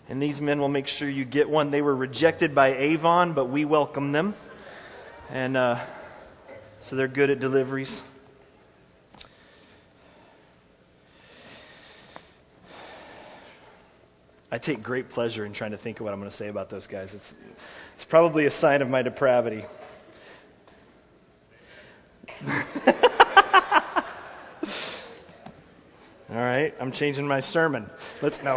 And these men will make sure you get one. They were rejected by Avon, but we welcome them. And so they're good at deliveries. I take great pleasure in trying to think of what I'm going to say about those guys. It's probably a sign of my depravity. All right, I'm changing my sermon. No.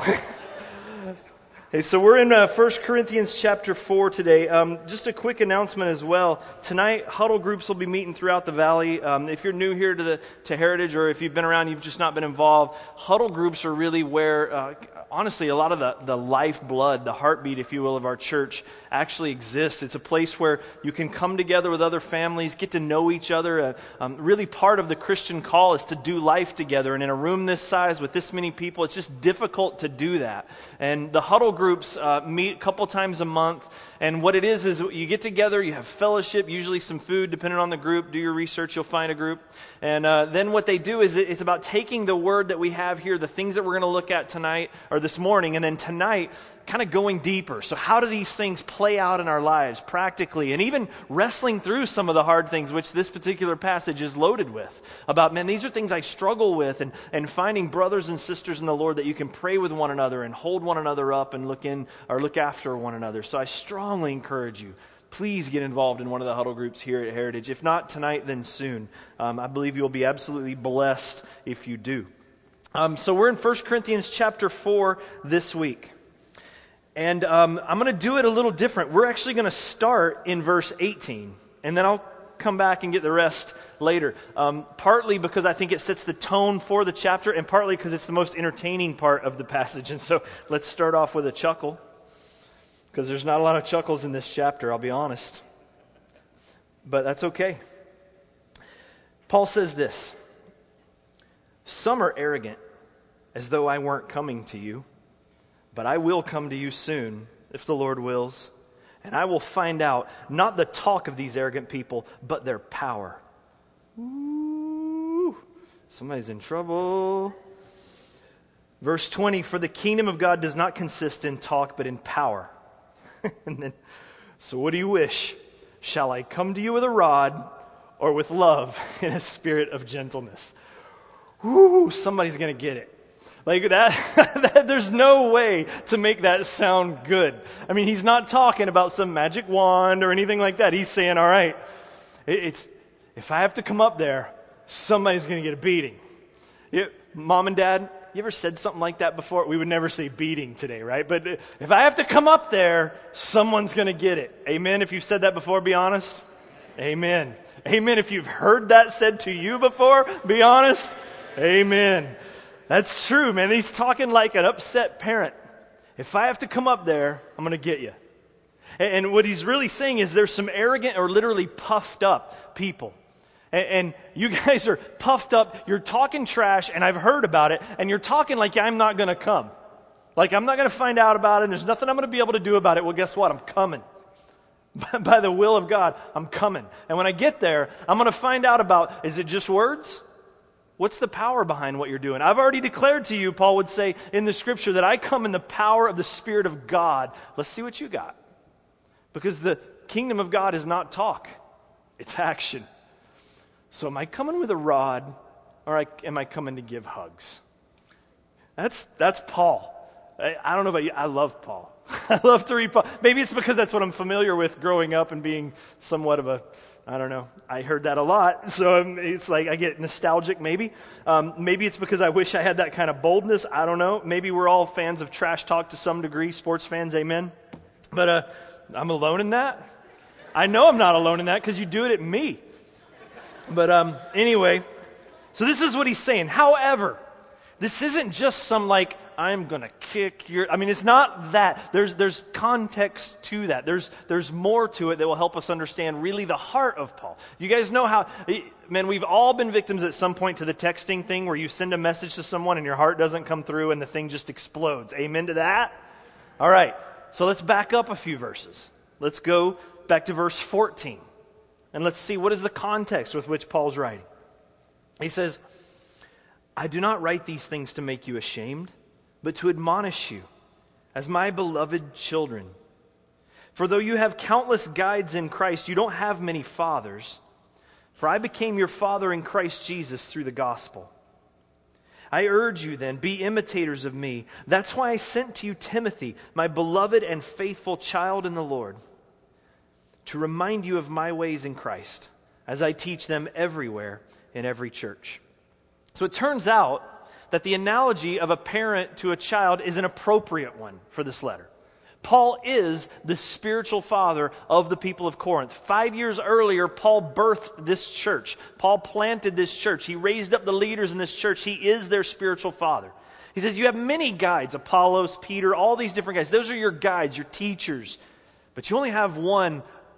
Hey, so we're in 1 Corinthians chapter 4 today. Just a quick announcement as well. Tonight, huddle groups will be meeting throughout the valley. If you're new here to Heritage, or if you've been around, you've just not been involved, huddle groups are really where, honestly, a lot of the lifeblood, the heartbeat, if you will, of our church actually exists. It's a place where you can come together with other families, get to know each other. Really part of the Christian call is to do life together. And in a room this size with this many people, it's just difficult to do that. And the huddle groups meet a couple times a month. And what it is you get together, you have fellowship, usually some food, depending on the group. Do your research, you'll find a group. And then what they do is it's about taking the word that we have here, the things that we're going to look at tonight, or this morning, and then tonight, kind of going deeper. So how do these things play out in our lives practically, and even wrestling through some of the hard things, which this particular passage is loaded with, about, man, these are things I struggle with, and finding brothers and sisters in the Lord that you can pray with one another and hold one another up and look after one another. So I strongly encourage you, please get involved in one of the huddle groups here at Heritage. If not tonight, then soon. I believe you'll be absolutely blessed if you do. So we're in 1 Corinthians chapter 4 this week. And I'm going to do it a little different. We're actually going to start in verse 18. And then I'll come back and get the rest later. Partly because I think it sets the tone for the chapter, and partly because it's the most entertaining part of the passage. And so let's start off with a chuckle, because there's not a lot of chuckles in this chapter, I'll be honest. But that's okay. Paul says this: "Some are arrogant, as though I weren't coming to you. But I will come to you soon, if the Lord wills. And I will find out, not the talk of these arrogant people, but their power." Ooh, somebody's in trouble. Verse 20, "For the kingdom of God does not consist in talk, but in power." And then, "So what do you wish? Shall I come to you with a rod, or with love and a spirit of gentleness?" Ooh, somebody's going to get it. Like that, there's no way to make that sound good. I mean, he's not talking about some magic wand or anything like that. He's saying, all right, if I have to come up there, somebody's going to get a beating. Mom and Dad, you ever said something like that before? We would never say beating today, right? But if I have to come up there, someone's going to get it. Amen? If you've said that before, be honest. Amen. Amen. If you've heard that said to you before, be honest. Amen. That's true, man. He's talking like an upset parent. If I have to come up there, I'm going to get you. And what he's really saying is there's some arrogant or literally puffed up people. And you guys are puffed up. You're talking trash, and I've heard about it. And you're talking like I'm not going to come. Like I'm not going to find out about it, and there's nothing I'm going to be able to do about it. Well, guess what? I'm coming. By the will of God, I'm coming. And when I get there, I'm going to find out about, is it just words? What's the power behind what you're doing? I've already declared to you, Paul would say in the scripture, that I come in the power of the Spirit of God. Let's see what you got. Because the kingdom of God is not talk. It's action. So am I coming with a rod, or am I coming to give hugs? That's Paul. I don't know about you. I love Paul. I love to read Paul. Maybe it's because that's what I'm familiar with growing up and being somewhat of I don't know. I heard that a lot, so it's like I get nostalgic maybe. Maybe it's because I wish I had that kind of boldness. I don't know. Maybe we're all fans of trash talk to some degree, sports fans, amen. But I'm alone in that. I know I'm not alone in that because you do it at me. But anyway, so this is what he's saying. However, this isn't just some like, I'm going to kick your... I mean, it's not that. There's context to that. There's more to it that will help us understand really the heart of Paul. You guys know how... Man, we've all been victims at some point to the texting thing where you send a message to someone and your heart doesn't come through and the thing just explodes. Amen to that? All right. So let's back up a few verses. Let's go back to verse 14. And let's see what is the context with which Paul's writing. He says, "I do not write these things to make you ashamed, but to admonish you. as my beloved children. For though you have countless guides in Christ, you don't have many fathers. For I became your father in Christ Jesus through the gospel. I urge you then, be imitators of me. That's why I sent to you Timothy, my beloved and faithful child in the Lord, to remind you of my ways in Christ, as I teach them everywhere in every church. So it turns out that the analogy of a parent to a child is an appropriate one for this letter. Paul is the spiritual father of the people of Corinth. 5 years earlier, Paul birthed this church. Paul planted this church. He raised up the leaders in this church. He is their spiritual father. He says, you have many guides, Apollos, Peter, all these different guys. Those are your guides, your teachers. But you only have one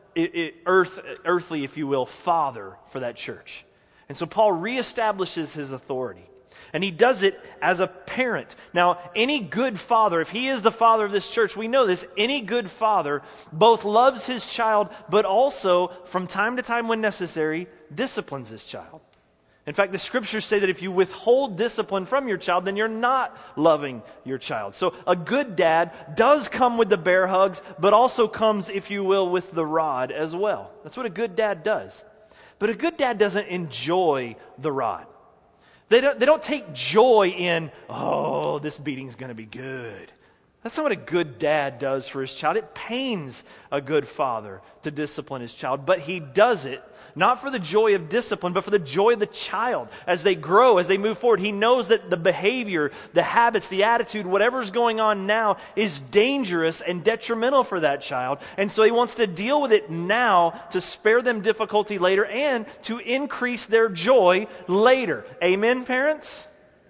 earthly, if you will, father for that church. And so Paul reestablishes his authority. And he does it as a parent. Now, any good father, if he is the father of this church, we know this, any good father both loves his child, but also, from time to time when necessary, disciplines his child. In fact, the scriptures say that if you withhold discipline from your child, then you're not loving your child. So a good dad does come with the bear hugs, but also comes, if you will, with the rod as well. That's what a good dad does. But a good dad doesn't enjoy the rod. They don't take joy in, oh, this beating's going to be good. That's not what a good dad does for his child. It pains a good father to discipline his child, but he does it not for the joy of discipline, but for the joy of the child. As they grow, as they move forward, he knows that the behavior, the habits, the attitude, whatever's going on now is dangerous and detrimental for that child. And so he wants to deal with it now to spare them difficulty later and to increase their joy later. Amen, parents?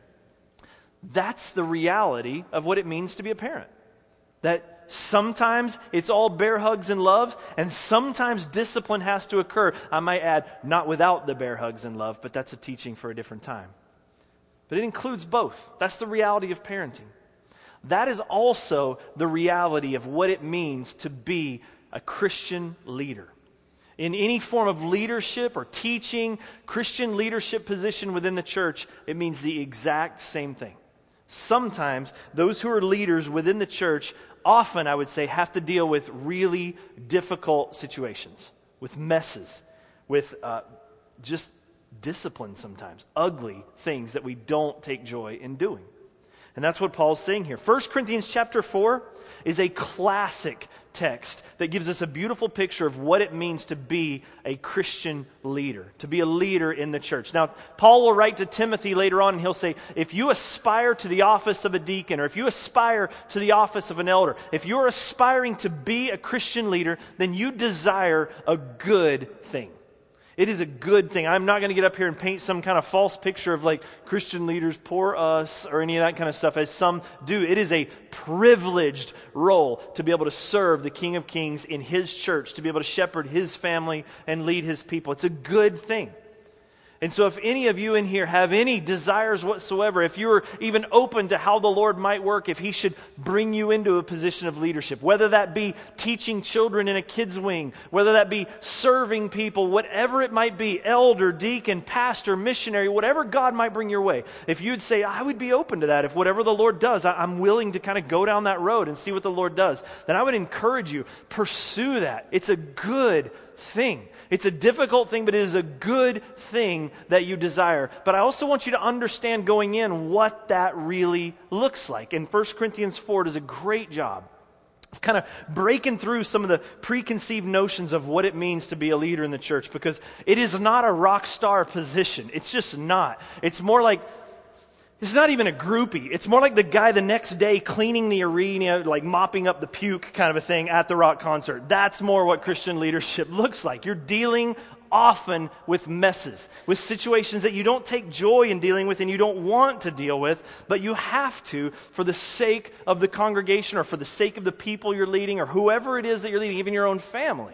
That's the reality of what it means to be a parent. That sometimes it's all bear hugs and loves, and sometimes discipline has to occur. I might add, not without the bear hugs and love, but that's a teaching for a different time. But it includes both. That's the reality of parenting. That is also the reality of what it means to be a Christian leader. In any form of leadership or teaching, Christian leadership position within the church, it means the exact same thing. Sometimes those who are leaders within the church often, I would say, have to deal with really difficult situations, with messes, with just discipline sometimes, ugly things that we don't take joy in doing. And that's what Paul's saying here. 1 Corinthians chapter 4 is a classic text that gives us a beautiful picture of what it means to be a Christian leader, to be a leader in the church. Now, Paul will write to Timothy later on and he'll say, if you aspire to the office of a deacon, or if you aspire to the office of an elder, if you're aspiring to be a Christian leader, then you desire a good thing. It is a good thing. I'm not going to get up here and paint some kind of false picture of like Christian leaders, poor us, or any of that kind of stuff, as some do. It is a privileged role to be able to serve the King of Kings in His church, to be able to shepherd His family and lead His people. It's a good thing. And so if any of you in here have any desires whatsoever, if you're even open to how the Lord might work, if He should bring you into a position of leadership, whether that be teaching children in a kids' wing, whether that be serving people, whatever it might be, elder, deacon, pastor, missionary, whatever God might bring your way, if you'd say, I would be open to that, if whatever the Lord does, I'm willing to kind of go down that road and see what the Lord does, then I would encourage you, pursue that. It's a good thing. It's a difficult thing, but it is a good thing that you desire. But I also want you to understand going in what that really looks like. And 1 Corinthians 4 does a great job of kind of breaking through some of the preconceived notions of what it means to be a leader in the church, because it is not a rock star position. It's just not. It's more like, it's not even a groupie. It's more like the guy the next day cleaning the arena, like mopping up the puke kind of a thing at the rock concert. That's more what Christian leadership looks like. You're dealing often with messes, with situations that you don't take joy in dealing with and you don't want to deal with, but you have to for the sake of the congregation or for the sake of the people you're leading or whoever it is that you're leading, even your own family.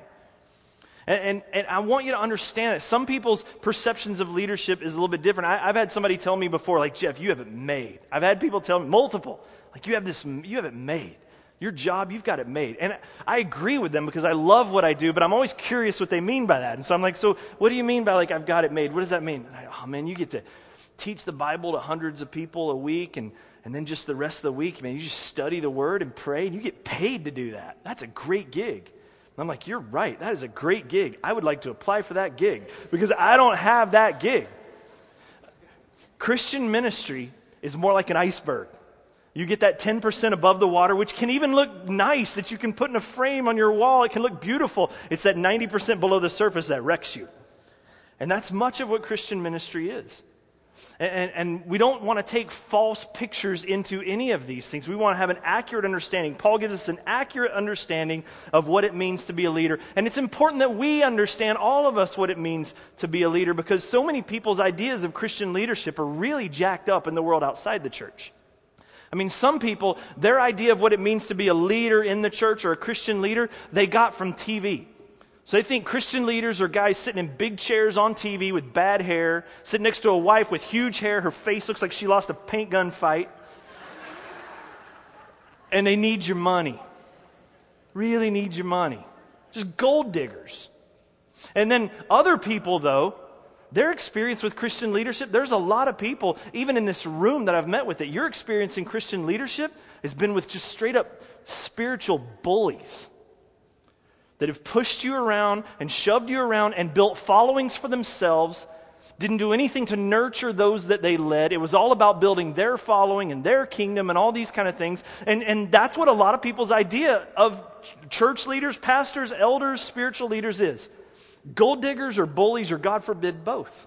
And I want you to understand that some people's perceptions of leadership is a little bit different. I've had somebody tell me before, like, Jeff, you have it made. I've had people tell me, multiple, like, you have it made. Your job, you've got it made. And I agree with them because I love what I do, but I'm always curious what they mean by that. And so I'm like, so what do you mean by, like, I've got it made? What does that mean? Oh, man, you get to teach the Bible to hundreds of people a week, and then just the rest of the week, man, you just study the Word and pray, and you get paid to do that. That's a great gig. I'm like, you're right. That is a great gig. I would like to apply for that gig because I don't have that gig. Christian ministry is more like an iceberg. You get that 10% above the water, which can even look nice, that you can put in a frame on your wall. It can look beautiful. It's that 90% below the surface that wrecks you. And that's much of what Christian ministry is. And we don't want to take false pictures into any of these things. We want to have an accurate understanding. Paul gives us an accurate understanding of what it means to be a leader. And it's important that we understand, all of us, what it means to be a leader, because so many people's ideas of Christian leadership are really jacked up in the world outside the church. I mean, some people, their idea of what it means to be a leader in the church or a Christian leader, they got from TV. So they think Christian leaders are guys sitting in big chairs on TV with bad hair, sitting next to a wife with huge hair. Her face looks like she lost a paint gun fight. And they need your money. Really need your money. Just gold diggers. And then other people, though, their experience with Christian leadership, there's a lot of people, even in this room that I've met with, that your experience in Christian leadership has been with just straight up spiritual bullies that have pushed you around and shoved you around and built followings for themselves, didn't do anything to nurture those that they led. It was all about building their following and their kingdom and all these kind of things. And that's what a lot of people's idea of church leaders, pastors, elders, spiritual leaders is. Gold diggers or bullies or, God forbid, both.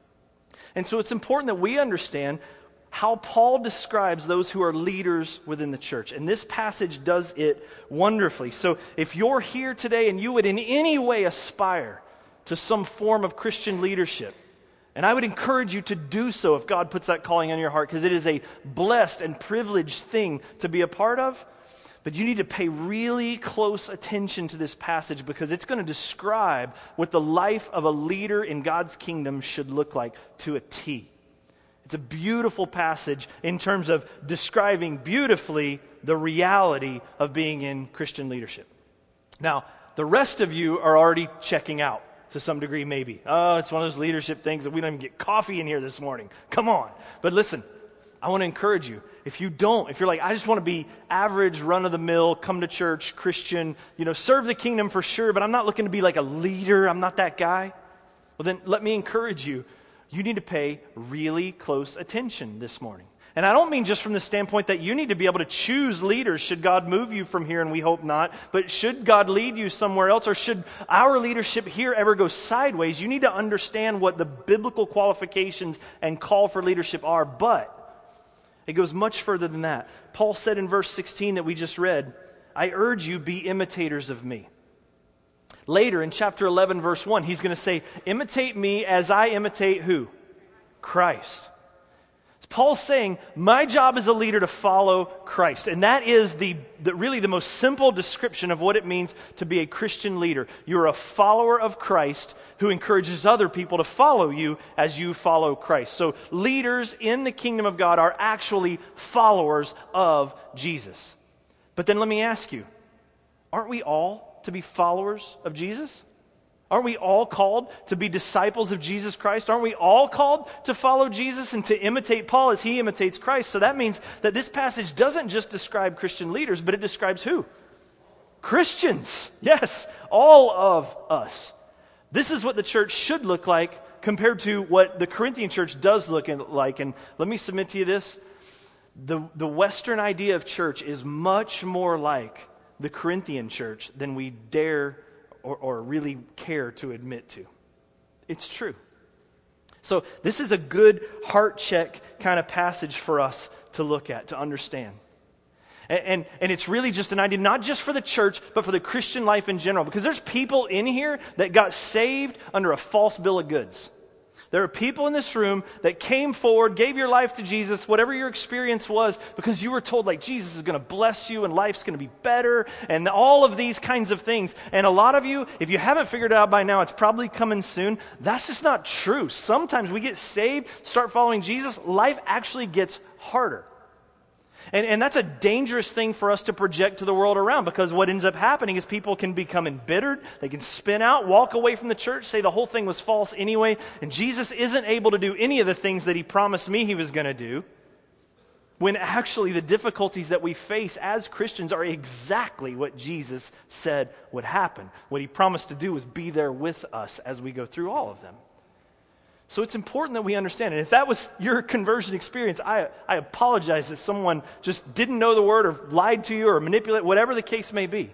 And so it's important that we understand how Paul describes those who are leaders within the church. And this passage does it wonderfully. So if you're here today and you would in any way aspire to some form of Christian leadership, and I would encourage you to do so if God puts that calling on your heart, because it is a blessed and privileged thing to be a part of. But you need to pay really close attention to this passage, because it's going to describe what the life of a leader in God's kingdom should look like to a T. It's a beautiful passage in terms of describing beautifully the reality of being in Christian leadership. Now, the rest of you are already checking out to some degree, maybe. Oh, it's one of those leadership things that we don't even get coffee in here this morning. Come on. But listen, I want to encourage you. If you're like, I just want to be average, run-of-the-mill, come to church, Christian, serve the kingdom for sure, but I'm not looking to be like a leader. I'm not that guy. Well, then let me encourage you. You need to pay really close attention this morning. And I don't mean just from the standpoint that you need to be able to choose leaders should God move you from here, and we hope not, but should God lead you somewhere else, or should our leadership here ever go sideways, you need to understand what the biblical qualifications and call for leadership are. But it goes much further than that. Paul said in verse 16 that we just read, I urge you, be imitators of me. Later in chapter 11, verse 1, he's going to say, imitate me as I imitate who? Christ. Paul's saying, my job as a leader to follow Christ. And that is really the most simple description of what it means to be a Christian leader. You're a follower of Christ who encourages other people to follow you as you follow Christ. So leaders in the kingdom of God are actually followers of Jesus. But then let me ask you, aren't we all to be followers of Jesus? Aren't we all called to be disciples of Jesus Christ? Aren't we all called to follow Jesus and to imitate Paul as he imitates Christ? So that means that this passage doesn't just describe Christian leaders, but it describes who? Christians. Yes, all of us. This is what the church should look like compared to what the Corinthian church does look like. And let me submit to you this. The Western idea of church is much more like the Corinthian church than we dare or really care to admit to. It's true. So this is a good heart check kind of passage for us to look at, to understand. And it's really just an idea, not just for the church, but for the Christian life in general. Because there's people in here that got saved under a false bill of goods. There are people in this room that came forward, gave your life to Jesus, whatever your experience was, because you were told like Jesus is going to bless you and life's going to be better and all of these kinds of things. And a lot of you, if you haven't figured it out by now, it's probably coming soon. That's just not true. Sometimes we get saved, start following Jesus, life actually gets harder. And that's a dangerous thing for us to project to the world around, because what ends up happening is people can become embittered, they can spin out, walk away from the church, say the whole thing was false anyway, and Jesus isn't able to do any of the things that he promised me he was going to do, when actually the difficulties that we face as Christians are exactly what Jesus said would happen. What he promised to do was be there with us as we go through all of them. So it's important that we understand. And if that was your conversion experience, I apologize that someone just didn't know the word or lied to you or manipulated, whatever the case may be.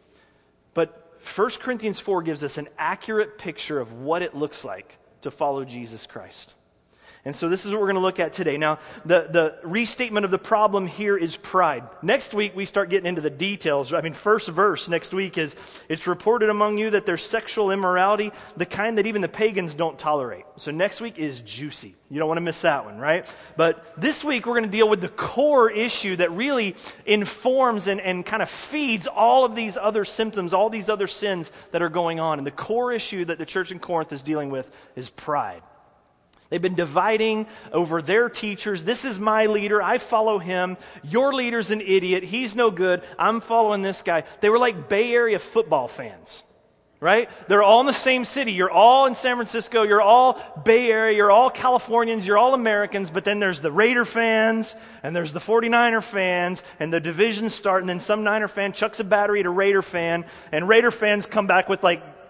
But 1 Corinthians 4 gives us an accurate picture of what it looks like to follow Jesus Christ. And so this is what we're going to look at today. Now, the restatement of the problem here is pride. Next week, we start getting into the details. First verse next week is, it's reported among you that there's sexual immorality, the kind that even the pagans don't tolerate. So next week is juicy. You don't want to miss that one, right? But this week, we're going to deal with the core issue that really informs and kind of feeds all of these other symptoms, all these other sins that are going on. And the core issue that the church in Corinth is dealing with is pride. They've been dividing over their teachers. This is my leader. I follow him. Your leader's an idiot. He's no good. I'm following this guy. They were like Bay Area football fans, right? They're all in the same city. You're all in San Francisco. You're all Bay Area. You're all Californians. You're all Americans. But then there's the Raider fans, and there's the 49er fans, and the divisions start, and then some Niner fan chucks a battery at a Raider fan, and Raider fans come back with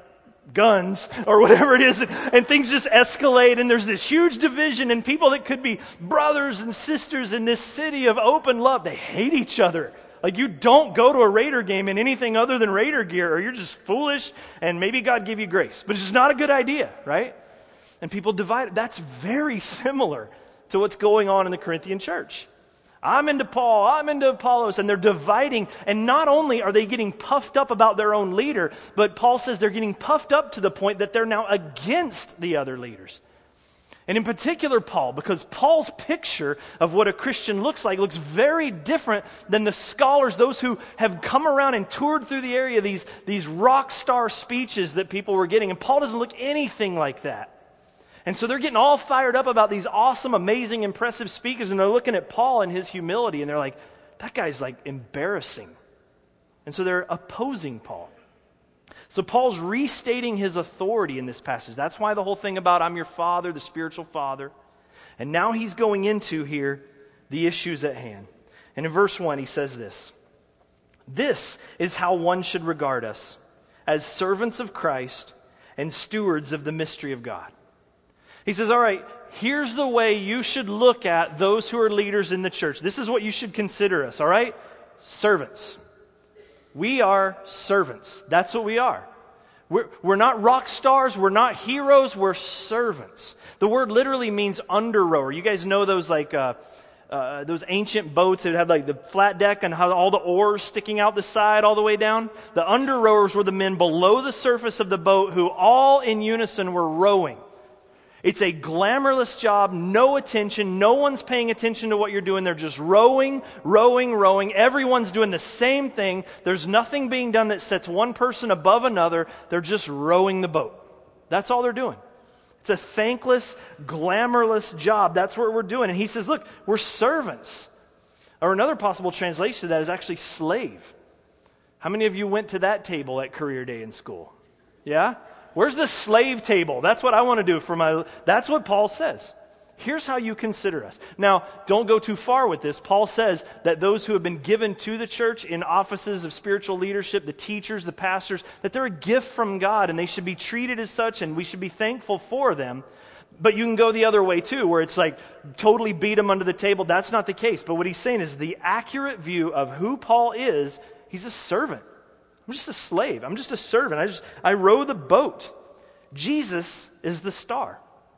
guns or whatever it is, and things just escalate, and there's this huge division, and people that could be brothers and sisters in this city of open love, they hate each other. You don't go to a Raider game in anything other than Raider gear, or you're just foolish, and maybe God give you grace. But it's just not a good idea, right? And people divide. That's very similar to what's going on in the Corinthian church. I'm into Paul, I'm into Apollos, and they're dividing. And not only are they getting puffed up about their own leader, but Paul says they're getting puffed up to the point that they're now against the other leaders. And in particular, Paul, because Paul's picture of what a Christian looks like looks very different than the scholars, those who have come around and toured through the area, these rock star speeches that people were getting. And Paul doesn't look anything like that. And so they're getting all fired up about these awesome, amazing, impressive speakers, and they're looking at Paul and his humility, and they're like, that guy's embarrassing. And so they're opposing Paul. So Paul's restating his authority in this passage. That's why the whole thing about I'm your father, the spiritual father. And now he's going into here the issues at hand. And in verse 1 he says this: this is how one should regard us, as servants of Christ and stewards of the mystery of God. He says, all right, here's the way you should look at those who are leaders in the church. This is what you should consider us, all right? Servants. We are servants. That's what we are. We're not rock stars. We're not heroes. We're servants. The word literally means under rower. You guys know those those ancient boats that had the flat deck and how all the oars sticking out the side all the way down? The under rowers were the men below the surface of the boat who all in unison were rowing. It's a glamorous job, no attention, no one's paying attention to what you're doing. They're just rowing, rowing, rowing. Everyone's doing the same thing. There's nothing being done that sets one person above another. They're just rowing the boat. That's all they're doing. It's a thankless, glamorous job. That's what we're doing. And he says, look, we're servants. Or another possible translation of that is actually slave. How many of you went to that table at career day in school? Yeah? Where's the slave table? That's what I want to do that's what Paul says. Here's how you consider us. Now, don't go too far with this. Paul says that those who have been given to the church in offices of spiritual leadership, the teachers, the pastors, that they're a gift from God and they should be treated as such and we should be thankful for them. But you can go the other way too, where it's totally beat them under the table. That's not the case. But what he's saying is the accurate view of who Paul is, he's a servant. I'm just a slave. I'm just a servant. I row the boat. Jesus is the star.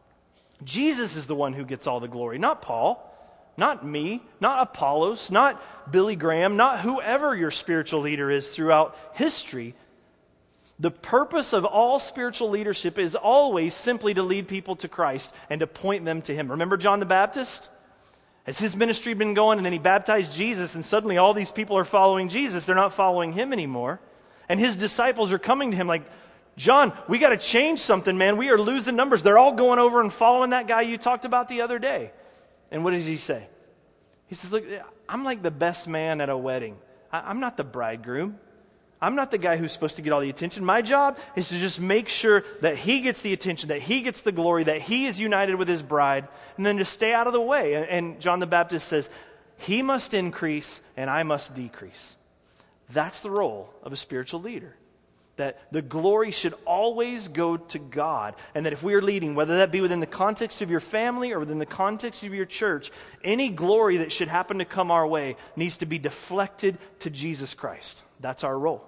Jesus is the one who gets all the glory, not Paul, not me, not Apollos, not Billy Graham, not whoever your spiritual leader is throughout history. The purpose of all spiritual leadership is always simply to lead people to Christ and to point them to Him. Remember John the Baptist? Has his ministry been going, and then he baptized Jesus, and suddenly all these people are following Jesus. They're not following him anymore. And his disciples are coming to him like, John, we got to change something, man. We are losing numbers. They're all going over and following that guy you talked about the other day. And what does he say? He says, look, I'm like the best man at a wedding. I'm not the bridegroom. I'm not the guy who's supposed to get all the attention. My job is to just make sure that he gets the attention, that he gets the glory, that he is united with his bride, and then just stay out of the way. And John the Baptist says, he must increase and I must decrease. That's the role of a spiritual leader. That the glory should always go to God, and that if we are leading, whether that be within the context of your family or within the context of your church, any glory that should happen to come our way needs to be deflected to Jesus Christ. That's our role.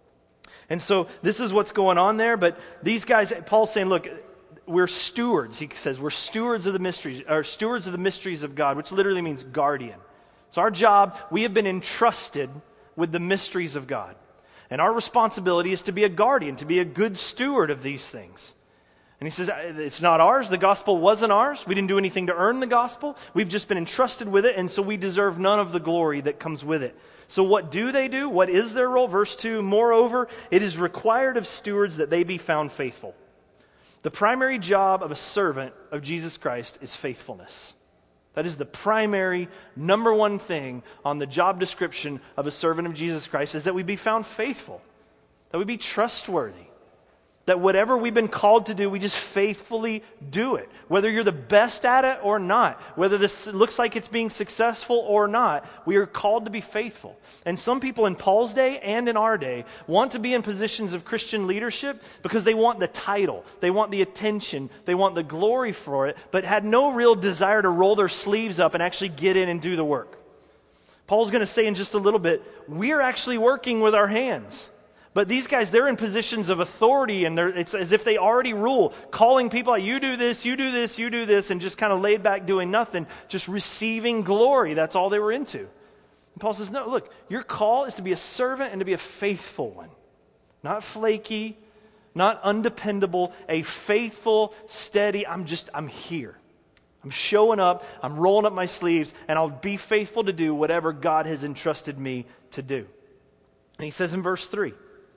And so this is what's going on there, but these guys, Paul's saying, look, we're stewards. He says we're stewards of the mysteries, or stewards of the mysteries of God, which literally means guardian. It's our job. We have been entrusted with the mysteries of God. And our responsibility is to be a guardian, to be a good steward of these things. And he says, it's not ours. The gospel wasn't ours. We didn't do anything to earn the gospel. We've just been entrusted with it, and so we deserve none of the glory that comes with it. So what do they do? What is their role? Verse 2, moreover, it is required of stewards that they be found faithful. The primary job of a servant of Jesus Christ is faithfulness. That is the primary, number one thing on the job description of a servant of Jesus Christ, is that we be found faithful, that we be trustworthy, that whatever we've been called to do, we just faithfully do it. Whether you're the best at it or not, whether this looks like it's being successful or not, we are called to be faithful. And some people in Paul's day and in our day want to be in positions of Christian leadership because they want the title, they want the attention, they want the glory for it, but had no real desire to roll their sleeves up and actually get in and do the work. Paul's going to say in just a little bit, we're actually working with our hands. But these guys, they're in positions of authority, and it's as if they already rule, calling people out, you do this, you do this, you do this, and just kind of laid back doing nothing, just receiving glory. That's all they were into. And Paul says, no, look, your call is to be a servant and to be a faithful one. Not flaky, not undependable, a faithful, steady, I'm here. I'm showing up, I'm rolling up my sleeves, and I'll be faithful to do whatever God has entrusted me to do. And he says in verse 3,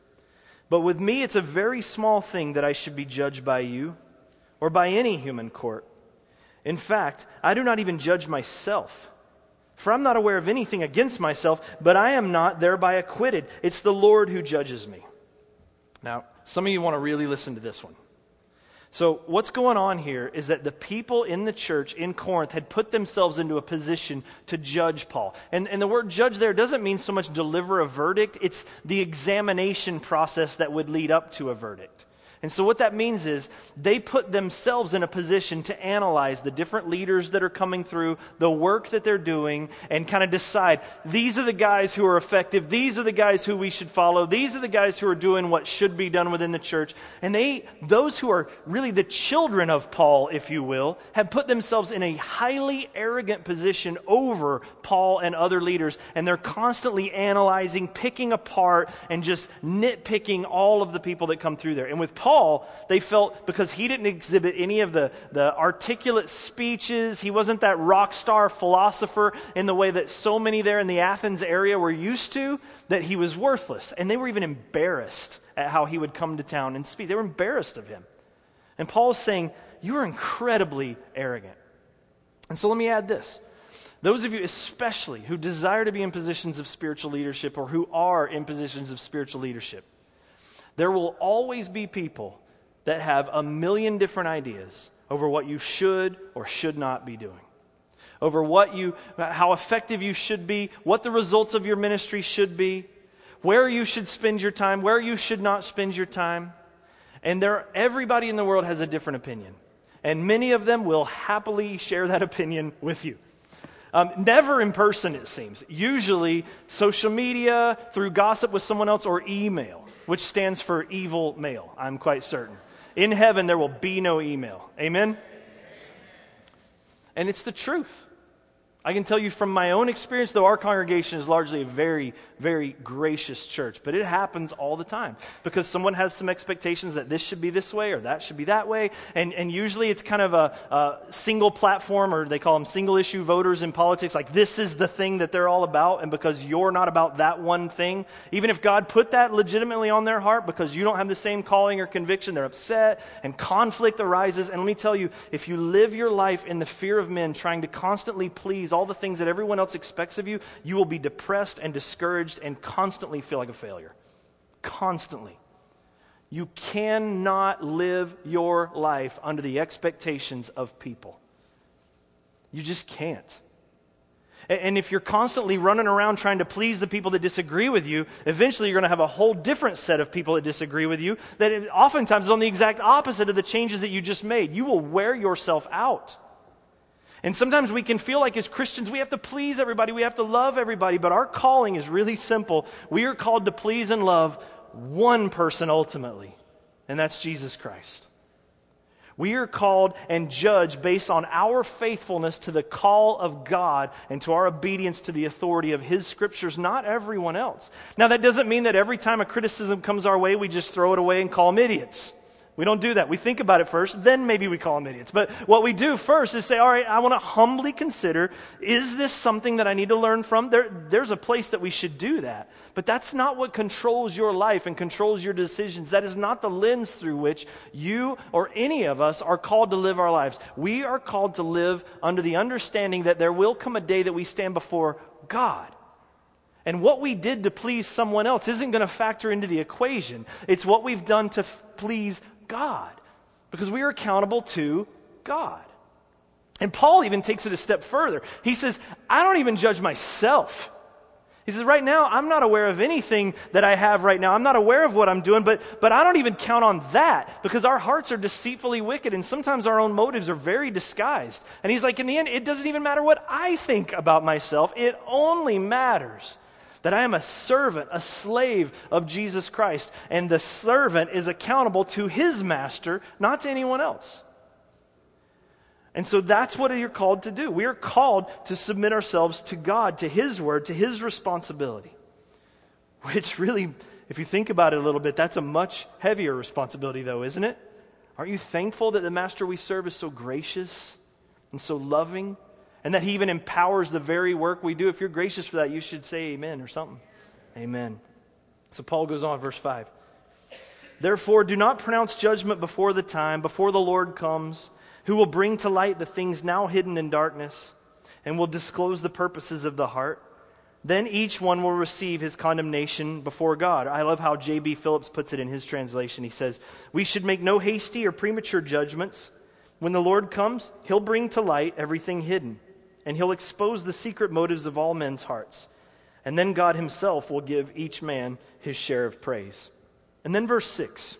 but with me it's a very small thing that I should be judged by you or by any human court. In fact, I do not even judge myself, for I'm not aware of anything against myself, but I am not thereby acquitted. It's the Lord who judges me. Now, some of you want to really listen to this one. So what's going on here is that the people in the church in Corinth had put themselves into a position to judge Paul. And the word judge there doesn't mean so much deliver a verdict. It's the examination process that would lead up to a verdict. And so what that means is they put themselves in a position to analyze the different leaders that are coming through, the work that they're doing, and kind of decide, these are the guys who are effective, these are the guys who we should follow, these are the guys who are doing what should be done within the church. And those who are really the children of Paul, if you will, have put themselves in a highly arrogant position over Paul and other leaders, and they're constantly analyzing, picking apart, and just nitpicking all of the people that come through there. And with Paul, they felt because he didn't exhibit any of the articulate speeches, he wasn't that rock star philosopher in the way that so many there in the Athens area were used to, that he was worthless. And they were even embarrassed at how he would come to town and speak. They were embarrassed of him. And Paul is saying, you are incredibly arrogant. And so let me add this. Those of you especially who desire to be in positions of spiritual leadership or who are in positions of spiritual leadership, there will always be people that have a million different ideas over what you should or should not be doing, over how effective you should be, what the results of your ministry should be, where you should spend your time, where you should not spend your time. And everybody in the world has a different opinion. And many of them will happily share that opinion with you. Never in person, it seems. Usually social media, through gossip with someone else, or email, which stands for evil mail, I'm quite certain. In heaven, there will be no email. Amen? And it's the truth. I can tell you from my own experience, though our congregation is largely a very, very gracious church, but it happens all the time because someone has some expectations that this should be this way or that should be that way, and usually it's kind of a single platform, or they call them single issue voters in politics, like this is the thing that they're all about, and because you're not about that one thing, even if God put that legitimately on their heart, because you don't have the same calling or conviction, they're upset and conflict arises. And let me tell you, if you live your life in the fear of men, trying to constantly please all the things that everyone else expects of you, you will be depressed and discouraged and constantly feel like a failure. Constantly. You cannot live your life under the expectations of people. You just can't. And if you're constantly running around trying to please the people that disagree with you, eventually you're going to have a whole different set of people that disagree with you that oftentimes is on the exact opposite of the changes that you just made. You will wear yourself out. And sometimes we can feel like as Christians we have to please everybody, we have to love everybody, but our calling is really simple. We are called to please and love one person ultimately, and that's Jesus Christ. We are called and judged based on our faithfulness to the call of God and to our obedience to the authority of His Scriptures, not everyone else. Now, that doesn't mean that every time a criticism comes our way, we just throw it away and call them idiots. We don't do that. We think about it first, then maybe we call them idiots. But what we do first is say, all right, I want to humbly consider, is this something that I need to learn from? There's a place that we should do that. But that's not what controls your life and controls your decisions. That is not the lens through which you or any of us are called to live our lives. We are called to live under the understanding that there will come a day that we stand before God. And what we did to please someone else isn't going to factor into the equation. It's what we've done to please God, because we are accountable to God. And Paul even takes it a step further. He says, I don't even judge myself. He says, right now, I'm not aware of anything that I have right now. I'm not aware of what I'm doing, but I don't even count on that, because our hearts are deceitfully wicked, and sometimes our own motives are very disguised. And he's like, in the end, it doesn't even matter what I think about myself. It only matters that I am a servant, a slave of Jesus Christ, and the servant is accountable to his master, not to anyone else. And so that's what you're called to do. We are called to submit ourselves to God, to His word, to His responsibility. Which really, if you think about it a little bit, that's a much heavier responsibility though, isn't it? Aren't you thankful that the master we serve is so gracious and so loving? And that He even empowers the very work we do. If you're gracious for that, you should say amen or something. Amen. So Paul goes on, verse 5. Therefore, do not pronounce judgment before the time, before the Lord comes, who will bring to light the things now hidden in darkness, and will disclose the purposes of the heart. Then each one will receive his condemnation before God. I love how J.B. Phillips puts it in his translation. He says, we should make no hasty or premature judgments. When the Lord comes, He'll bring to light everything hidden, and He'll expose the secret motives of all men's hearts. And then God Himself will give each man his share of praise. And then verse 6.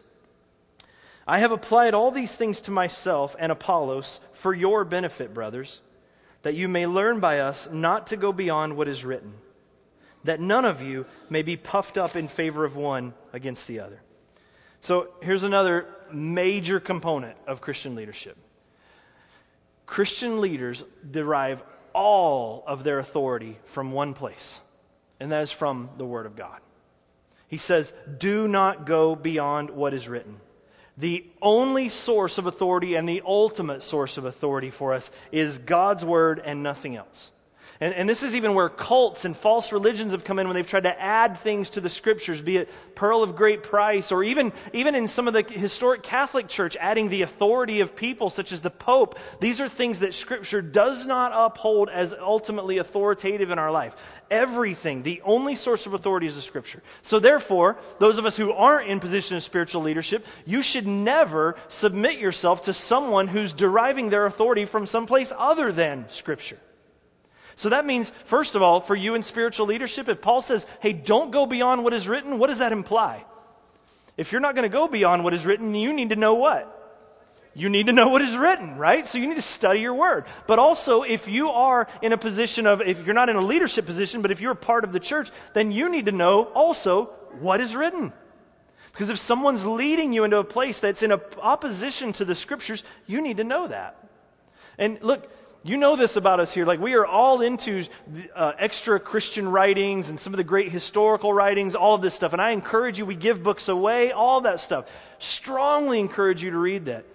I have applied all these things to myself and Apollos for your benefit, brothers, that you may learn by us not to go beyond what is written, that none of you may be puffed up in favor of one against the other. So here's another major component of Christian leadership. Christian leaders derive all of their authority from one place, and that is from the Word of God. He says, do not go beyond what is written. The only source of authority and the ultimate source of authority for us is God's Word and nothing else. And this is even where cults and false religions have come in when they've tried to add things to the Scriptures, be it pearl of great price, or even in some of the historic Catholic Church, adding the authority of people such as the Pope. These are things that Scripture does not uphold as ultimately authoritative in our life. Everything, the only source of authority is the Scripture. So therefore, those of us who aren't in position of spiritual leadership, you should never submit yourself to someone who's deriving their authority from someplace other than Scripture. So that means, first of all, for you in spiritual leadership, if Paul says, hey, don't go beyond what is written, what does that imply? If you're not going to go beyond what is written, you need to know what? You need to know what is written, right? So you need to study your word. But also, if you are in a position of, if you're not in a leadership position, but if you're a part of the church, then you need to know also what is written. Because if someone's leading you into a place that's in opposition to the Scriptures, you need to know that. And look, you know this about us here. Like, we are all into extra Christian writings and some of the great historical writings, all of this stuff. And I encourage you, we give books away, all that stuff. Strongly encourage you to read that.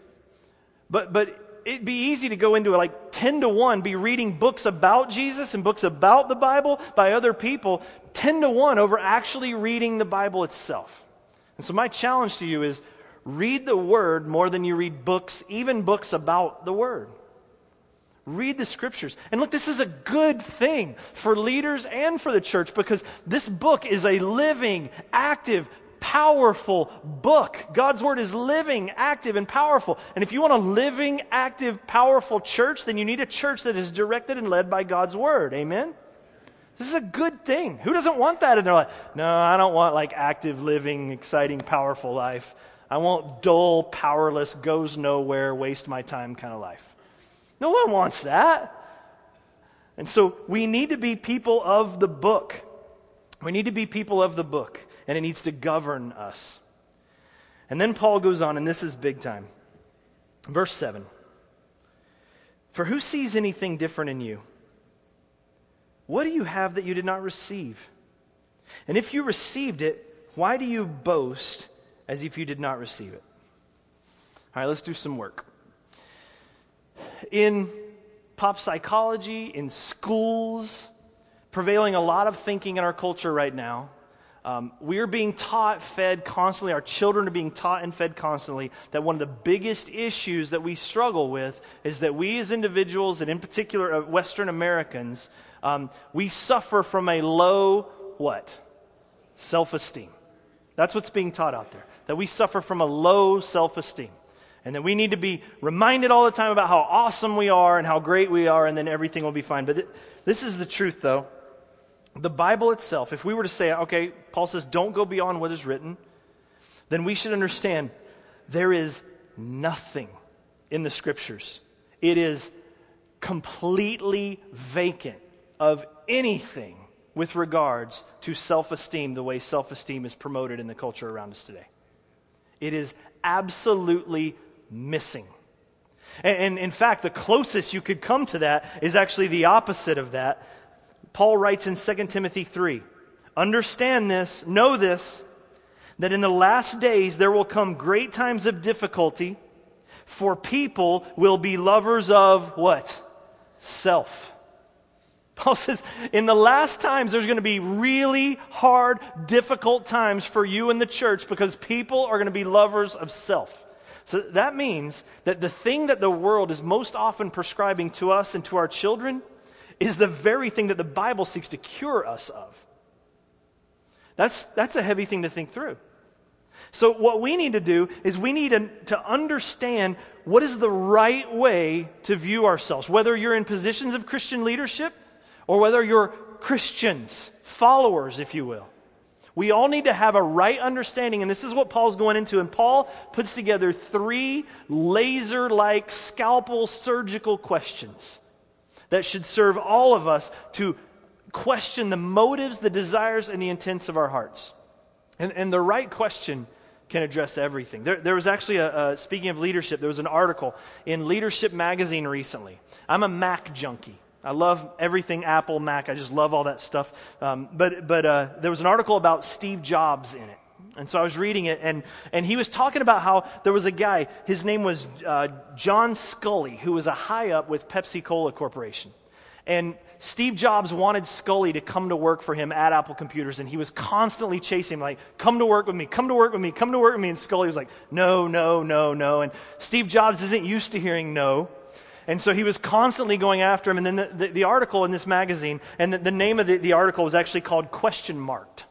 But it'd be easy to go into it like 10-1, be reading books about Jesus and books about the Bible by other people, 10-1 over actually reading the Bible itself. And so my challenge to you is read the Word more than you read books, even books about the Word. Read the Scriptures. And look, this is a good thing for leaders and for the church because this book is a living, active, powerful book. God's Word is living, active, and powerful. And if you want a living, active, powerful church, then you need a church that is directed and led by God's Word. Amen? This is a good thing. Who doesn't want that in their life? No, I don't want like active, living, exciting, powerful life. I want dull, powerless, goes nowhere, waste my time kind of life. No one wants that. And so we need to be people of the book. We need to be people of the book, and it needs to govern us. And then Paul goes on, and this is big time. Verse 7. For who sees anything different in you? What do you have that you did not receive? And if you received it, why do you boast as if you did not receive it? All right, let's do some work. In pop psychology, in schools, prevailing a lot of thinking in our culture right now, we're being taught, fed constantly, our children are being taught and fed constantly that one of the biggest issues that we struggle with is that we as individuals, and in particular Western Americans, we suffer from a low, what? Self-esteem. That's what's being taught out there, that we suffer from a low self-esteem. And that we need to be reminded all the time about how awesome we are and how great we are, and then everything will be fine. But this is the truth, though. The Bible itself, if we were to say, okay, Paul says, don't go beyond what is written, then we should understand there is nothing in the Scriptures. It is completely vacant of anything with regards to self-esteem, the way self-esteem is promoted in the culture around us today. It is absolutely missing. And in fact, the closest you could come to that is actually the opposite of that. Paul writes in 2 Timothy 3, understand this, know this, that in the last days there will come great times of difficulty, for people will be lovers of what? Self. Paul says, in the last times, there's going to be really hard, difficult times for you in the church because people are going to be lovers of self. So that means that the thing that the world is most often prescribing to us and to our children is the very thing that the Bible seeks to cure us of. That's a heavy thing to think through. So what we need to do is we need to understand what is the right way to view ourselves, whether you're in positions of Christian leadership or whether you're Christians, followers, if you will. We all need to have a right understanding, and this is what Paul's going into. And Paul puts together 3 laser-like, scalpel, surgical questions that should serve all of us to question the motives, the desires, and the intents of our hearts. And the right question can address everything. There was actually, speaking of leadership, there was an article in Leadership Magazine recently. I'm a Mac junkie. I love everything Apple, Mac. I just love all that stuff. But there was an article about Steve Jobs in it. And so I was reading it, and he was talking about how there was a guy, his name was John Sculley, who was a high-up with Pepsi-Cola Corporation. And Steve Jobs wanted Sculley to come to work for him at Apple Computers, and he was constantly chasing him, like, come to work with me, come to work with me, come to work with me. And Sculley was like, no, no, no, no. And Steve Jobs isn't used to hearing no. And so he was constantly going after him. And then the article in this magazine, and the name of the article was actually called Question Marked.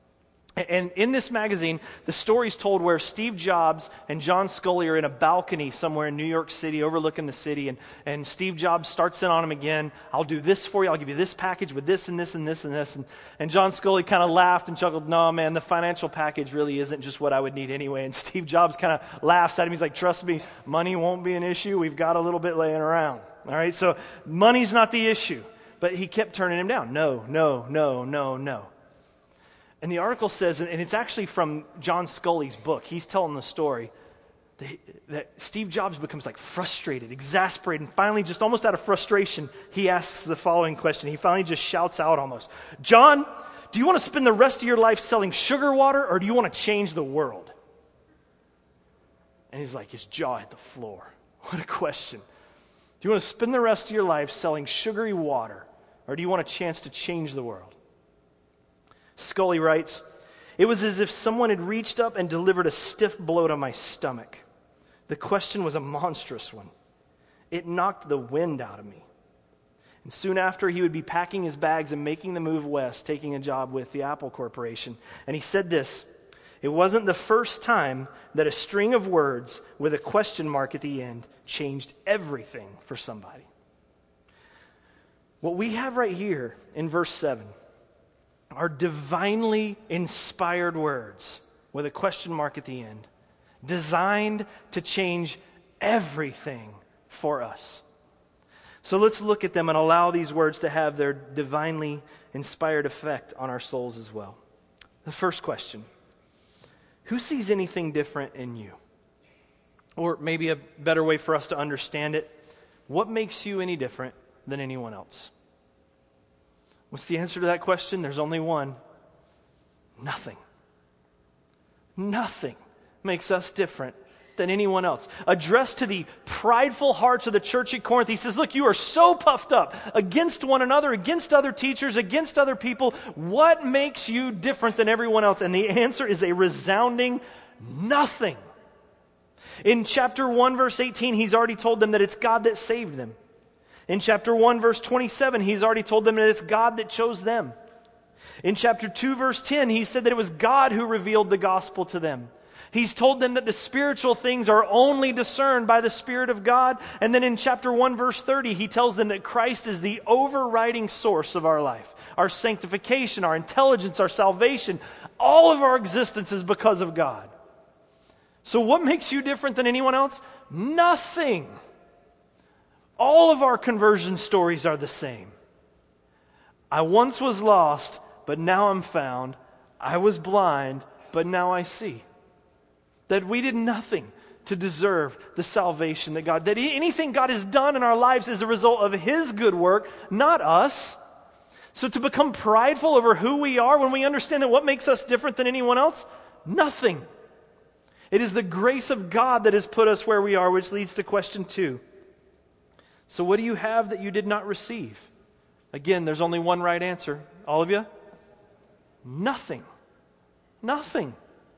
And in this magazine, the story's told where Steve Jobs and John Sculley are in a balcony somewhere in New York City, overlooking the city, and Steve Jobs starts in on him again. I'll do this for you. I'll give you this package with this and this and this and this. And John Sculley kind of laughed and chuckled, no, man, the financial package really isn't just what I would need anyway. And Steve Jobs kind of laughs at him. He's like, trust me, money won't be an issue. We've got a little bit laying around. All right, so money's not the issue. But he kept turning him down. No, no, no, no, no. And the article says, and it's actually from John Sculley's book, he's telling the story, that Steve Jobs becomes like frustrated, exasperated, and finally just almost out of frustration, he asks the following question. He finally just shouts out almost, John, do you want to spend the rest of your life selling sugar water, or do you want to change the world? And he's like, his jaw hit the floor. What a question. Do you want to spend the rest of your life selling sugary water, or do you want a chance to change the world? Sculley writes, it was as if someone had reached up and delivered a stiff blow to my stomach. The question was a monstrous one. It knocked the wind out of me. And soon after, he would be packing his bags and making the move west, taking a job with the Apple Corporation. And he said this: "It wasn't the first time that a string of words with a question mark at the end changed everything for somebody." What we have right here in verse 7 are divinely inspired words with a question mark at the end, designed to change everything for us. So let's look at them and allow these words to have their divinely inspired effect on our souls as well. The first question: who sees anything different in you? Or maybe a better way for us to understand it: what makes you any different than anyone else? What's the answer to that question? There's only one: nothing. Nothing makes us different than anyone else. Addressed to the prideful hearts of the church at Corinth, he says, look, you are so puffed up against one another, against other teachers, against other people. What makes you different than everyone else? And the answer is a resounding nothing. In chapter 1, verse 18, he's already told them that it's God that saved them. In chapter 1, verse 27, he's already told them that it's God that chose them. In chapter 2, verse 10, he said that it was God who revealed the gospel to them. He's told them that the spiritual things are only discerned by the Spirit of God. And then in chapter 1, verse 30, he tells them that Christ is the overriding source of our life. Our sanctification, our intelligence, our salvation, all of our existence is because of God. So what makes you different than anyone else? Nothing. All of our conversion stories are the same. I once was lost, but now I'm found. I was blind, but now I see. That we did nothing to deserve the salvation that God, that anything God has done in our lives is a result of His good work, not us. So to become prideful over who we are when we understand that what makes us different than anyone else? Nothing. It is the grace of God that has put us where we are, which leads to question 2. So what do you have that you did not receive? Again, there's only one right answer. All of you? Nothing. Nothing.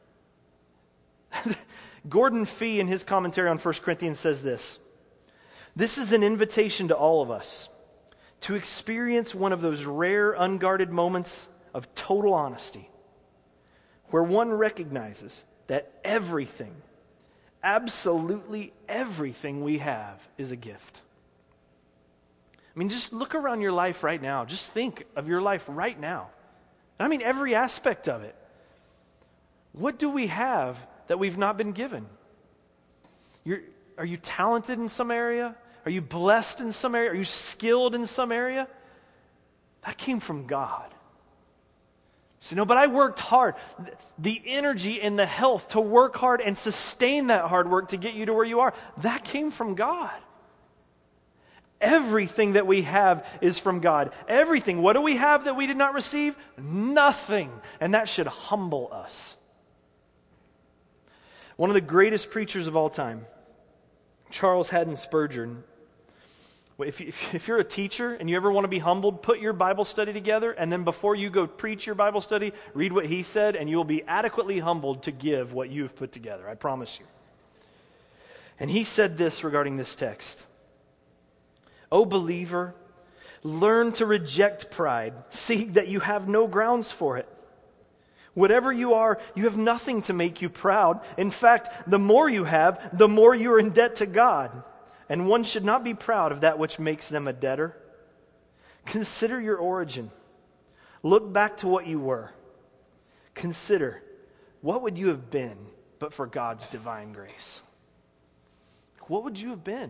Gordon Fee, in his commentary on 1 Corinthians, says this: "This is an invitation to all of us to experience one of those rare, unguarded moments of total honesty, where one recognizes that everything, absolutely everything we have is a gift." I mean, just look around your life right now. Just think of your life right now. I mean, every aspect of it. What do we have that we've not been given? Are you talented in some area? Are you blessed in some area? Are you skilled in some area? That came from God. So, no, but I worked hard. The energy and the health to work hard and sustain that hard work to get you to where you are, that came from God. Everything that we have is from God. Everything. What do we have that we did not receive? Nothing. And that should humble us. One of the greatest preachers of all time, Charles Haddon Spurgeon. If you're a teacher and you ever want to be humbled, put your Bible study together, and then before you go preach your Bible study, read what he said, and you will be adequately humbled to give what you've put together. I promise you. And he said this regarding this text: "O believer, learn to reject pride. See that you have no grounds for it. Whatever you are, you have nothing to make you proud. In fact, the more you have, the more you are in debt to God. And one should not be proud of that which makes them a debtor. Consider your origin. Look back to what you were. Consider, what would you have been but for God's divine grace?" What would you have been?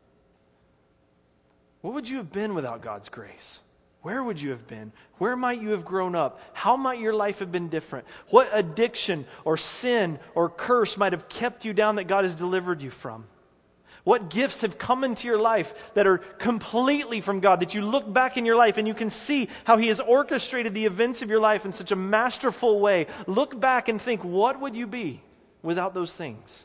What would you have been without God's grace? Where would you have been? Where might you have grown up? How might your life have been different? What addiction or sin or curse might have kept you down that God has delivered you from? What gifts have come into your life that are completely from God, that you look back in your life and you can see how He has orchestrated the events of your life in such a masterful way? Look back and think, what would you be without those things?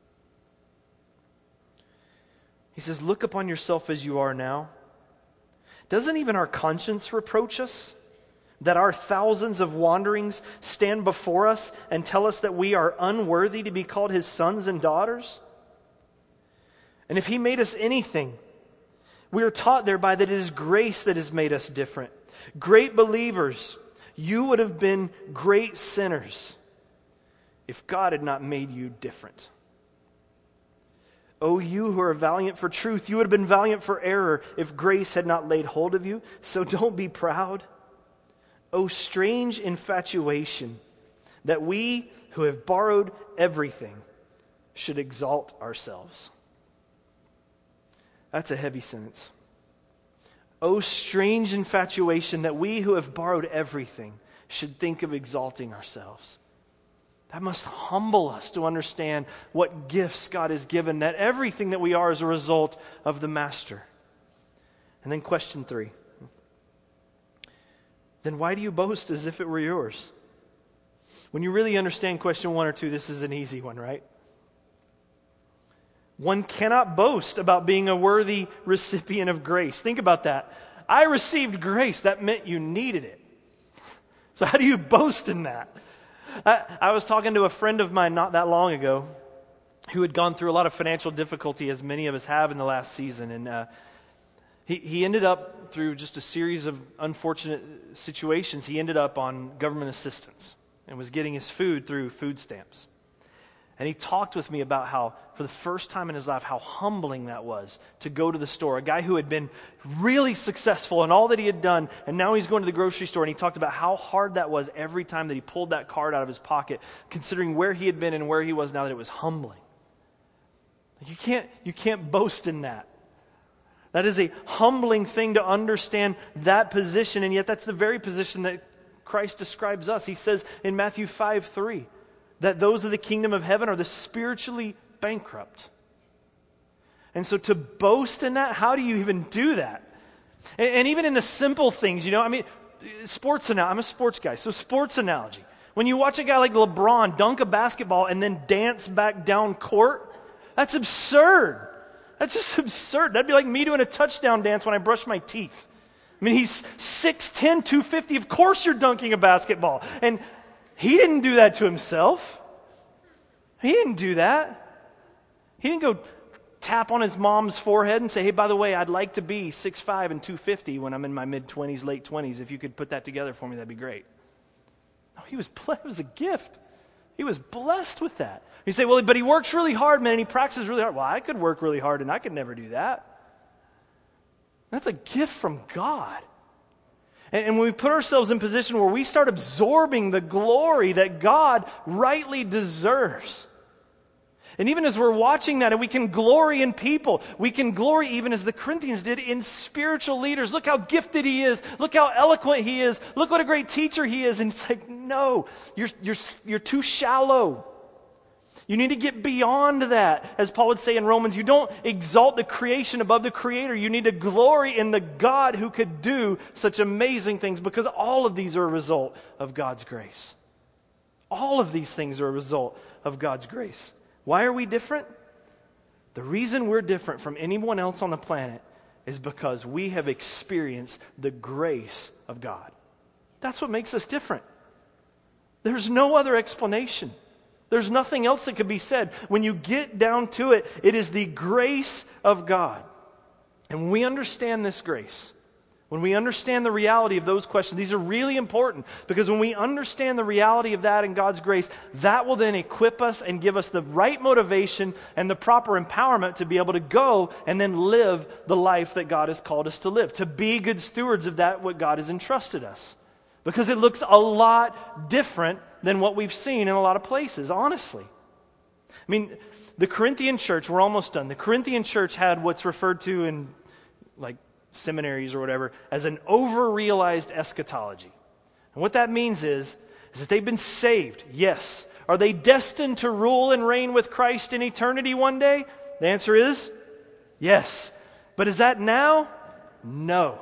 He says, look upon yourself as you are now. Doesn't even our conscience reproach us that our thousands of wanderings stand before us and tell us that we are unworthy to be called His sons and daughters? And if He made us anything, We are taught thereby that it is grace that has made us different. Great believers, you would have been great sinners if God had not made you different. O you who are valiant for truth, you would have been valiant for error if grace had not laid hold of you. So don't be proud. O strange infatuation that we who have borrowed everything should exalt ourselves. That's a heavy sentence. O strange infatuation that we who have borrowed everything should think of exalting ourselves. That must humble us to understand what gifts God has given, that everything that we are is a result of the Master. And then question 3. Then why do you boast as if it were yours? When you really understand question 1 or 2, this is an easy one, right? One cannot boast about being a worthy recipient of grace. Think about that. I received grace. That meant you needed it. So how do you boast in that? I was talking to a friend of mine not that long ago who had gone through a lot of financial difficulty, as many of us have in the last season. And he ended up, through just a series of unfortunate situations, he ended up on government assistance and was getting his food through food stamps. And he talked with me about how, for the first time in his life, how humbling that was to go to the store. A guy who had been really successful in all that he had done, and now he's going to the grocery store, and he talked about how hard that was every time that he pulled that card out of his pocket, considering where he had been and where he was now, that it was humbling. You can't boast in that. That is a humbling thing to understand that position, and yet that's the very position that Christ describes us. He says in Matthew 5:3, that those of the kingdom of heaven are the spiritually bankrupt. And so to boast in that, how do you even do that? And even in the simple things, sports analogy. I'm a sports guy, so sports analogy. When you watch a guy like LeBron dunk a basketball and then dance back down court, that's absurd. That's just absurd. That'd be like me doing a touchdown dance when I brush my teeth. He's 6'10", 250. Of course you're dunking a basketball. And he didn't do that to himself. He didn't do that. He didn't go tap on his mom's forehead and say, hey, by the way, I'd like to be 6'5" and 250 when I'm in my mid-20s, late 20s. If you could put that together for me, that'd be great. No, it was a gift. He was blessed with that. You say, well, but he works really hard, man, and he practices really hard. Well, I could work really hard, and I could never do that. That's a gift from God. And when we put ourselves in position where we start absorbing the glory that God rightly deserves, and even as we're watching that, and we can glory in people, we can glory, even as the Corinthians did, in spiritual leaders. Look how gifted he is. Look how eloquent he is. Look what a great teacher he is. And it's like, no, you're too shallow. You need to get beyond that. As Paul would say in Romans, you don't exalt the creation above the Creator. You need to glory in the God who could do such amazing things, because all of these are a result of God's grace. All of these things are a result of God's grace. Why are we different? The reason we're different from anyone else on the planet is because we have experienced the grace of God. That's what makes us different. There's no other explanation. There's nothing else that could be said. When you get down to it, it is the grace of God. And when we understand this grace, when we understand the reality of those questions, these are really important, because when we understand the reality of that in God's grace, that will then equip us and give us the right motivation and the proper empowerment to be able to go and then live the life that God has called us to live, to be good stewards of that what God has entrusted us. Because it looks a lot different than what we've seen in a lot of places, honestly. The Corinthian church, we're almost done. The Corinthian church had what's referred to in seminaries or whatever as an over-realized eschatology. And what that means is that they've been saved, yes. Are they destined to rule and reign with Christ in eternity one day? The answer is yes. But is that now? No.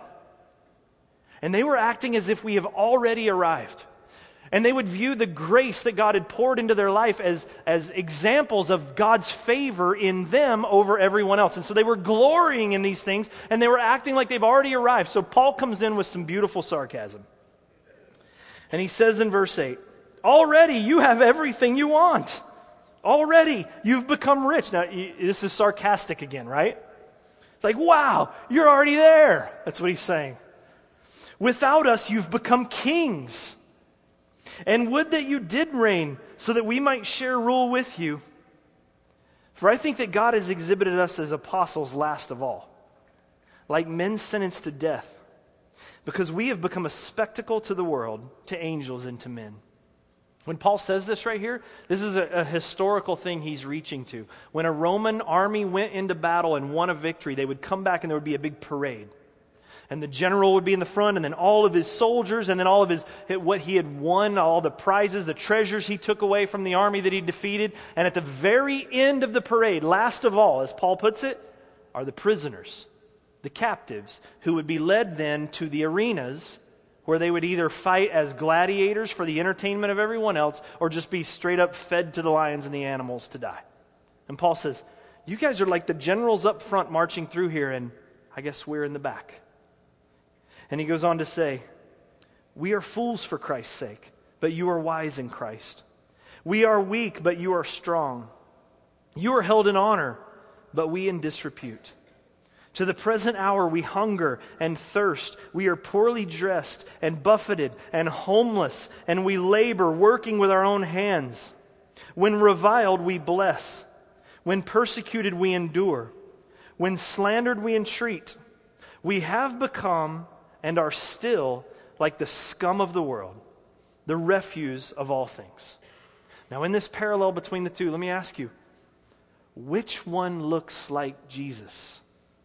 And they were acting as if we have already arrived. And they would view the grace that God had poured into their life as examples of God's favor in them over everyone else. And so they were glorying in these things, and they were acting like they've already arrived. So Paul comes in with some beautiful sarcasm. And he says in verse 8, already you have everything you want. Already you've become rich. Now, this is sarcastic again, right? It's like, wow, you're already there. That's what he's saying. Without us, you've become kings. And would that you did reign, so that we might share rule with you. For I think that God has exhibited us as apostles last of all, like men sentenced to death, because we have become a spectacle to the world, to angels and to men. When Paul says this right here, this is a historical thing he's reaching to. When a Roman army went into battle and won a victory, they would come back and there would be a big parade. And the general would be in the front, and then all of his soldiers, and then all of his what he had won, all the prizes, the treasures he took away from the army that he defeated. And at the very end of the parade, last of all, as Paul puts it, are the prisoners, the captives, who would be led then to the arenas where they would either fight as gladiators for the entertainment of everyone else, or just be straight up fed to the lions and the animals to die. And Paul says, you guys are like the generals up front marching through here, and I guess we're in the back. And he goes on to say, we are fools for Christ's sake, but you are wise in Christ. We are weak, but you are strong. You are held in honor, but we in disrepute. To the present hour we hunger and thirst. We are poorly dressed and buffeted and homeless, and we labor, working with our own hands. When reviled, we bless. When persecuted, we endure. When slandered, we entreat. We have become and are still like the scum of the world, the refuse of all things. Now, in this parallel between the two, let me ask you, which one looks like Jesus?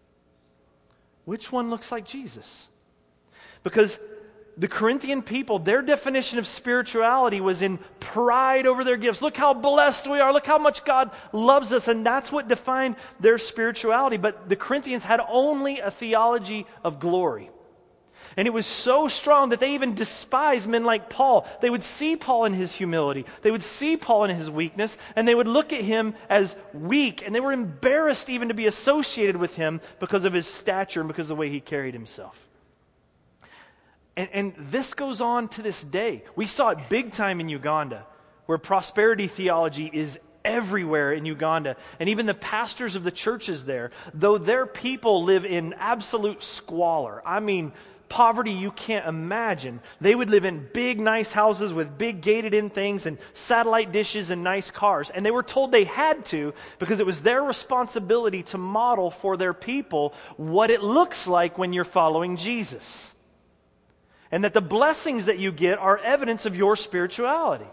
Which one looks like Jesus? Because the Corinthian people, their definition of spirituality was in pride over their gifts. Look how blessed we are. Look how much God loves us. And that's what defined their spirituality. But the Corinthians had only a theology of glory. And it was so strong that they even despised men like Paul. They would see Paul in his humility. They would see Paul in his weakness, and they would look at him as weak. And they were embarrassed even to be associated with him because of his stature and because of the way he carried himself. And this goes on to this day. We saw it big time in Uganda, where prosperity theology is everywhere in Uganda. And even the pastors of the churches there, though their people live in absolute squalor. I mean, poverty you can't imagine. They would live in big, nice houses with big gated-in things and satellite dishes and nice cars. And they were told they had to because it was their responsibility to model for their people what it looks like when you're following Jesus. And that the blessings that you get are evidence of your spirituality.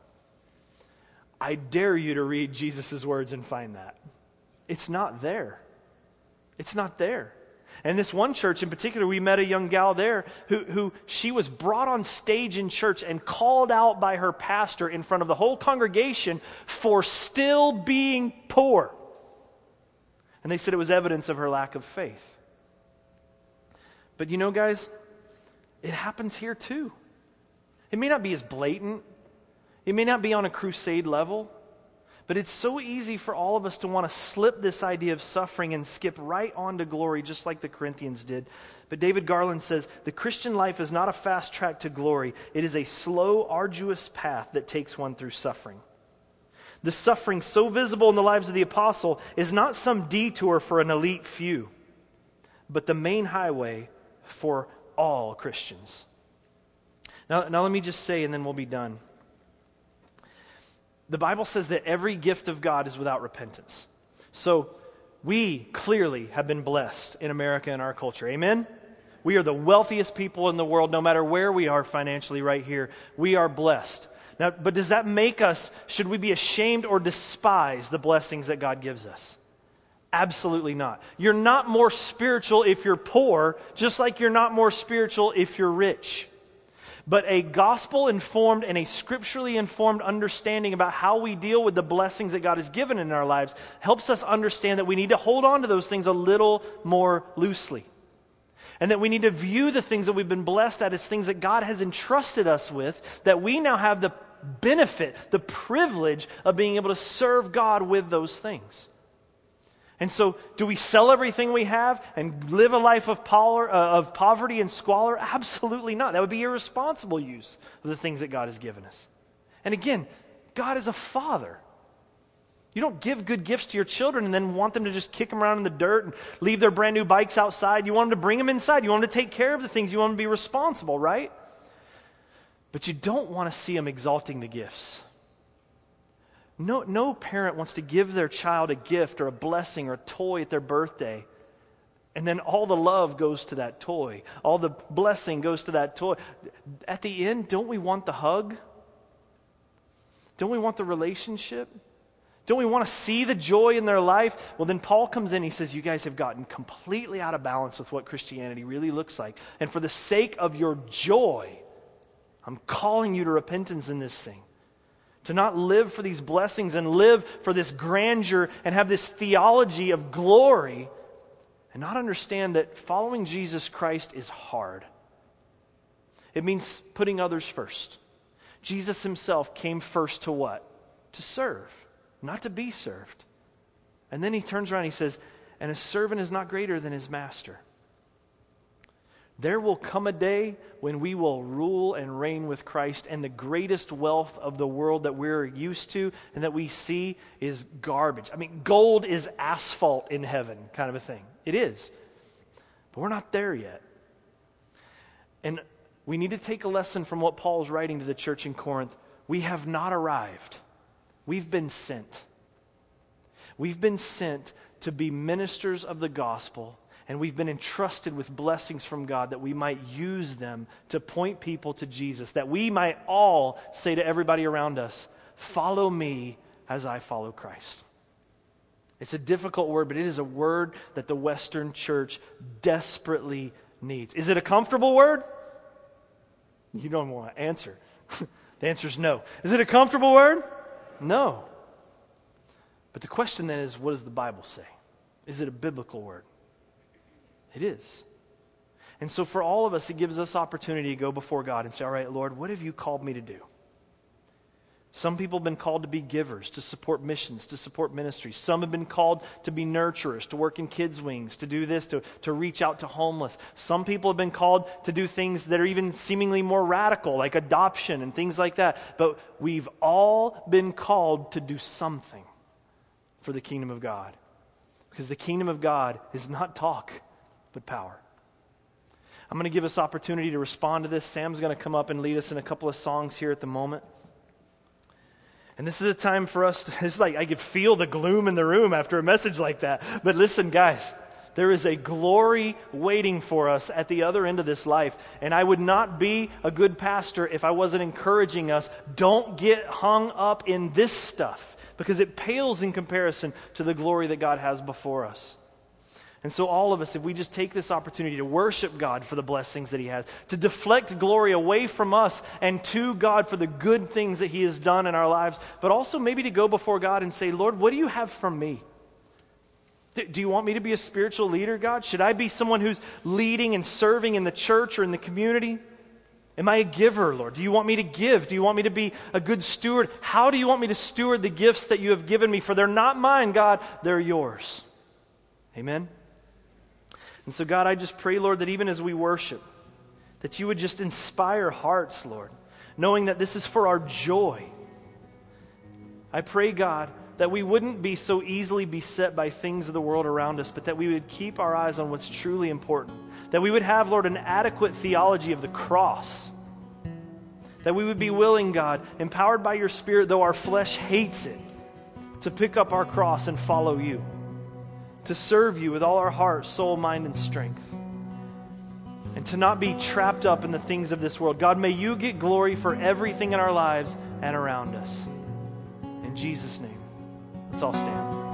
I dare you to read Jesus' words and find that. It's not there. It's not there. And this one church in particular, we met a young gal there who she was brought on stage in church and called out by her pastor in front of the whole congregation for still being poor. And they said it was evidence of her lack of faith. But you know, guys, it happens here too. It may not be as blatant. It may not be on a crusade level. But it's so easy for all of us to want to slip this idea of suffering and skip right on to glory, just like the Corinthians did. But David Garland says, the Christian life is not a fast track to glory. It is a slow, arduous path that takes one through suffering. The suffering so visible in the lives of the apostle is not some detour for an elite few, but the main highway for all Christians. Now let me just say, and then we'll be done. The Bible says that every gift of God is without repentance. So we clearly have been blessed in America and our culture. Amen? We are the wealthiest people in the world, no matter where we are financially right here. We are blessed. Now, but does that make us, should we be ashamed or despise the blessings that God gives us? Absolutely not. You're not more spiritual if you're poor, just like you're not more spiritual if you're rich. But a gospel-informed and a scripturally informed understanding about how we deal with the blessings that God has given in our lives helps us understand that we need to hold on to those things a little more loosely. And that we need to view the things that we've been blessed at as things that God has entrusted us with, that we now have the benefit, the privilege of being able to serve God with those things. And so, do we sell everything we have and live a life of poverty and squalor? Absolutely not. That would be irresponsible use of the things that God has given us. And again, God is a father. You don't give good gifts to your children and then want them to just kick them around in the dirt and leave their brand new bikes outside. You want them to bring them inside. You want them to take care of the things. You want them to be responsible, right? But you don't want to see them exalting the gifts. No parent wants to give their child a gift or a blessing or a toy at their birthday, and then all the love goes to that toy. All the blessing goes to that toy. At the end, don't we want the hug? Don't we want the relationship? Don't we want to see the joy in their life? Well, then Paul comes in, he says, you guys have gotten completely out of balance with what Christianity really looks like. And for the sake of your joy, I'm calling you to repentance in this thing. To not live for these blessings and live for this grandeur and have this theology of glory and not understand that following Jesus Christ is hard. It means putting others first. Jesus himself came first to what? To serve, not to be served. And then he turns around and he says, and a servant is not greater than his master. There will come a day when we will rule and reign with Christ, and the greatest wealth of the world that we're used to and that we see is garbage. I mean, gold is asphalt in heaven, kind of a thing. It is. But we're not there yet. And we need to take a lesson from what Paul's writing to the church in Corinth. We have not arrived. We've been sent. We've been sent to be ministers of the gospel. And we've been entrusted with blessings from God that we might use them to point people to Jesus, that we might all say to everybody around us, follow me as I follow Christ. It's a difficult word, but it is a word that the Western church desperately needs. Is it a comfortable word? You don't want to answer. The answer is no. Is it a comfortable word? No. But the question then is, what does the Bible say? Is it a biblical word? It is. And so for all of us, it gives us opportunity to go before God and say, all right, Lord, what have you called me to do? Some people have been called to be givers, to support missions, to support ministries. Some have been called to be nurturers, to work in kids' wings, to do this, to reach out to homeless. Some people have been called to do things that are even seemingly more radical, like adoption and things like that. But we've all been called to do something for the kingdom of God. Because the kingdom of God is not talk, but power. I'm going to give us opportunity to respond to this. Sam's going to come up and lead us in a couple of songs here at the moment. And this is a time for us to, it's like I could feel the gloom in the room after a message like that. But listen, guys, there is a glory waiting for us at the other end of this life. And I would not be a good pastor if I wasn't encouraging us, don't get hung up in this stuff, because it pales in comparison to the glory that God has before us. And so all of us, if we just take this opportunity to worship God for the blessings that he has, to deflect glory away from us and to God for the good things that he has done in our lives, but also maybe to go before God and say, Lord, what do you have from me? Do you want me to be a spiritual leader, God? Should I be someone who's leading and serving in the church or in the community? Am I a giver, Lord? Do you want me to give? Do you want me to be a good steward? How do you want me to steward the gifts that you have given me? For they're not mine, God, they're yours. Amen? And so, God, I just pray, Lord, that even as we worship, that you would just inspire hearts, Lord, knowing that this is for our joy. I pray, God, that we wouldn't be so easily beset by things of the world around us, but that we would keep our eyes on what's truly important. That we would have, Lord, an adequate theology of the cross. That we would be willing, God, empowered by your Spirit, though our flesh hates it, to pick up our cross and follow you. To serve you with all our heart, soul, mind, and strength. And to not be trapped up in the things of this world. God, may you get glory for everything in our lives and around us. In Jesus' name, let's all stand.